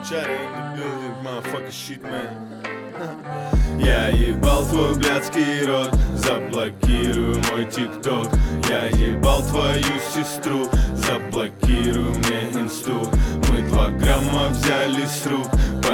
Чары in the building, motherfucker shit, man. Я ебал твой блядский рот, заблокируй мой тикток. Я ебал твою сестру, заблокируй мне инсту. Мы 2 грамма взяли с рук,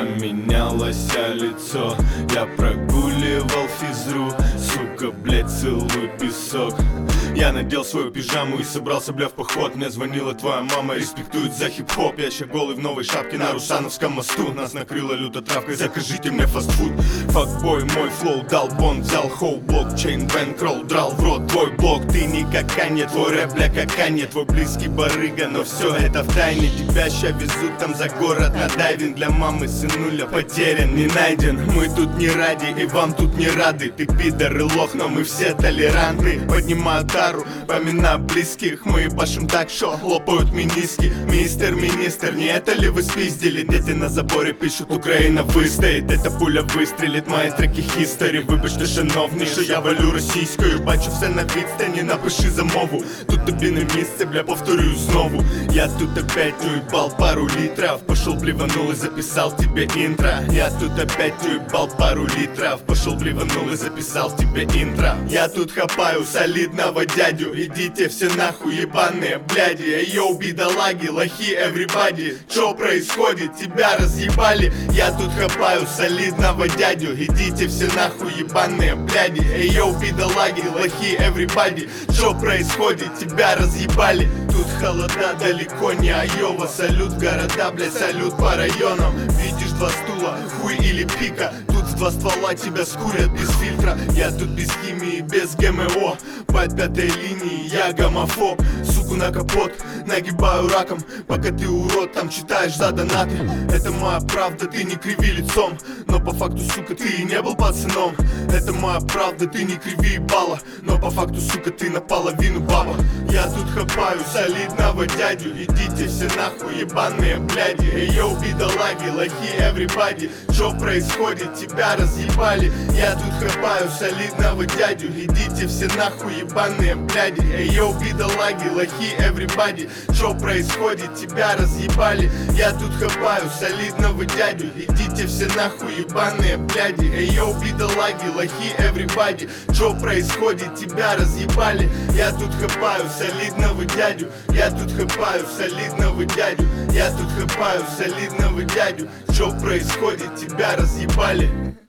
поменялось лицо. Я прогуливал физру, сука, блядь, целуй песок. Я надел свою пижаму и собрался, бля, в поход. Мне звонила твоя мама, респектует за хип-хоп. Я ща голый в новой шапке на Русановском мосту. Нас накрыло люто травкой, закажите мне фастфуд. Факбой, мой флоу дал бон, взял хоу, блокчейн, бэнкролл, драл в рот твой блок. Ты никакая не твой рэп, бля, какая не твой близкий барыга. Но все это в тайне, тебя ща везут там за город на дайвинг. Для мамы сынуля потерян, не найден. Мы тут не ради и вам тут не рады. Ты пидор и лох, но мы все толерантны. Поднимаю тару, поминаю близких. Мы пашем так, шо хлопают миниски. Мистер министр, не это ли вы спиздили? Дети на заборе пишут, Украина выстоит. Эта пуля вистрілить, мої треки history. Вибачте, шановні, що я валю російською. Бачу все на відстані, напиши замову. Тут тобі не місце, бля, повторюю знову. Я тут опять уебал пару литров. Пошел блеванул и записал тебе интро. Я тут опять уебал пару литров. Пошел блеванул и записал тебе интро. Я тут хапаю солидного дядю. Идите все нахуй, ебаные бляди. Йоу, бедолаги, лохи, everybody. Чё происходит? Тебя разъебали. Я тут хапаю солидного дядю. Идите все нахуй, ебаные бляди. Йоу, бедолаги, лохи, everybody. Чё происходит? Тебя разъебали. Тут холода, далеко не Айова. Салют в города, блядь, салют по районам. Видишь 2 стула, хуй или пика. Тут с 2 ствола тебя скурят без фильтра. Я тут без химии, без ГМО. Под 5-й линии я гомофоб. Суку на капот, нагибаю раком. Пока ты урод, там читаешь за донаты. Это моя правда, ты не криви лицом. Но по факту, сука, ты и не был пацаном. Это моя правда, ты не криви ебало. Но по факту, сука, ты наполовину баба. Я тут хапаю солидного дядю. Идите все нахуй, ебаные бляди. Йоу, бедолаги, лохи, everybody. Чё происходит? Тебя разъебали. Я тут хапаю солидного дядю. Идите все нахуй, ебаные бляди. Йоу, бедолаги, лохи, everybody. Чё происходит? Тебя разъебали. Я тут хапаю солидного дядю. Идите все нахуй, ебаные бляди. Йоу, бедолаги, лохи, everybody. Чё происходит? Тебя разъебали. Я тут хапаю солидного дядю. Я тут хапаю солидного дядю. Я тут хапаю солидного дядю. Чё происходит? Тебя разъебали.